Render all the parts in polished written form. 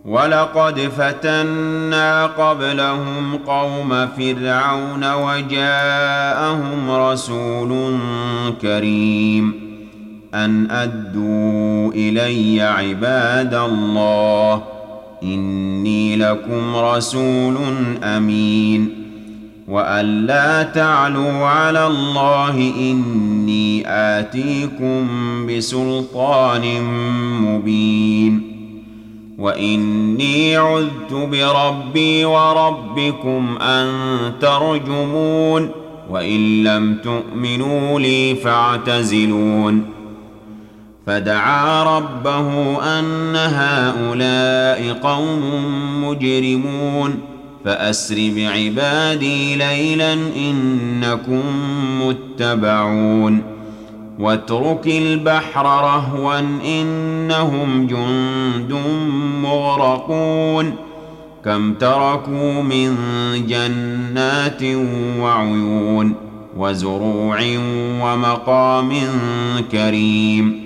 ولقد فتنا قبلهم قوم فرعون وجاءهم رسول كريم أن أدوا إلي عباد الله إني لكم رسول أمين وأن لا تعلوا على الله إني آتيكم بسلطان مبين وإني عذت بربي وربكم أن ترجمون وإن لم تؤمنوا لي فاعتزلون فدعا ربه أن هؤلاء قوم مجرمون فأسر بعبادي ليلا إنكم متبعون واترك البحر رهوا إنهم جند مغرقون كم تركوا من جنات وعيون وزروع ومقام كريم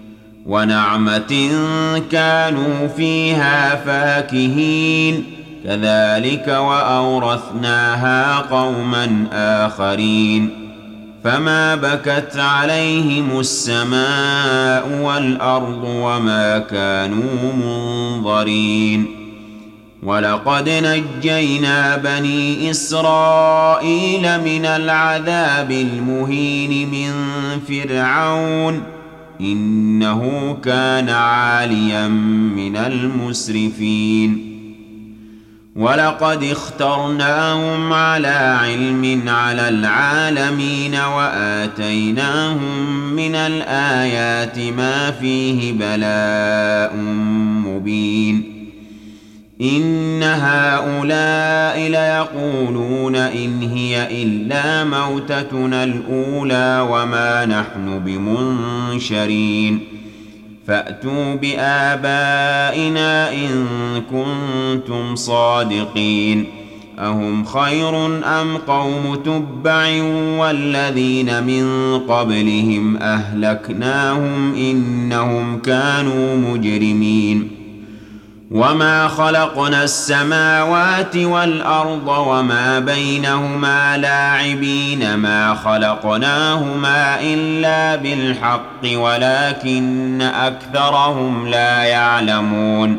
ونعمة كانوا فيها فاكهين كذلك وأورثناها قوما آخرين فما بكت عليهم السماء والأرض وما كانوا منظرين ولقد نجينا بني إسرائيل من العذاب المهين من فرعون إنه كان عاليا من المسرفين ولقد اخترناهم على علم على العالمين وآتيناهم من الآيات ما فيه بلاء مبين إن هؤلاء ليقولون إن هي إلا موتتنا الأولى وما نحن بمنشرين فأتوا بآبائنا إن كنتم صادقين أهم خير أم قوم تبع والذين من قبلهم أهلكناهم إنهم كانوا مجرمين وما خلقنا السماوات والأرض وما بينهما لاعبين ما خلقناهما إلا بالحق ولكن أكثرهم لا يعلمون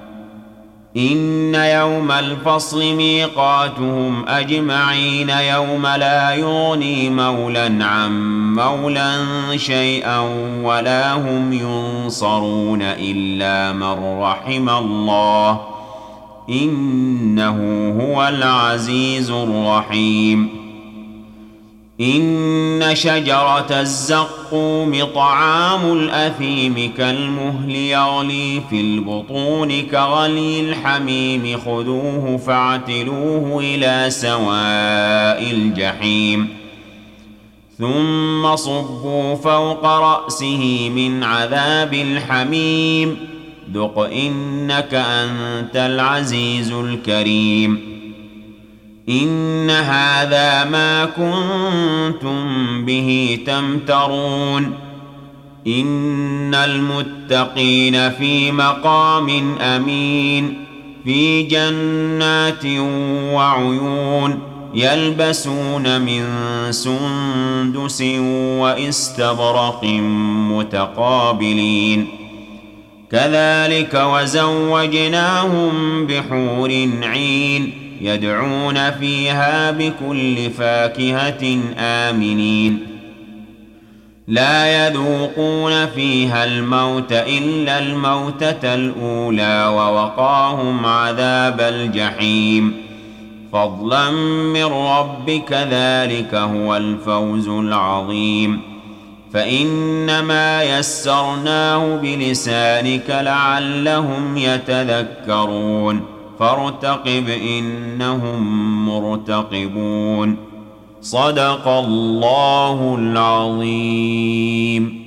إن يوم الفصل ميقاتهم أجمعين يوم لا يغني مولا عن مولا شيئا ولا هم ينصرون إلا من رحم الله إنه هو العزيز الرحيم إن شجرة الزقوم طعام الأثيم كالمهل يغلي في البطون كغلي الحميم خذوه فاعتلوه إلى سواء الجحيم ثم صبوا فوق رأسه من عذاب الحميم ذق إنك أنت العزيز الكريم إن هذا ما كنتم به تمترون إن المتقين في مقام أمين في جنات وعيون يلبسون من سندس وإستبرق متقابلين كذلك وزوجناهم بحور عين يدعون فيها بكل فاكهة آمنين لا يذوقون فيها الموت إلا الموتة الأولى ووقاهم عذاب الجحيم فضلا من ربك ذلك هو الفوز العظيم فإنما يسرناه بلسانك لعلهم يتذكرون فارتقب إنهم مرتقبون صدق الله العظيم.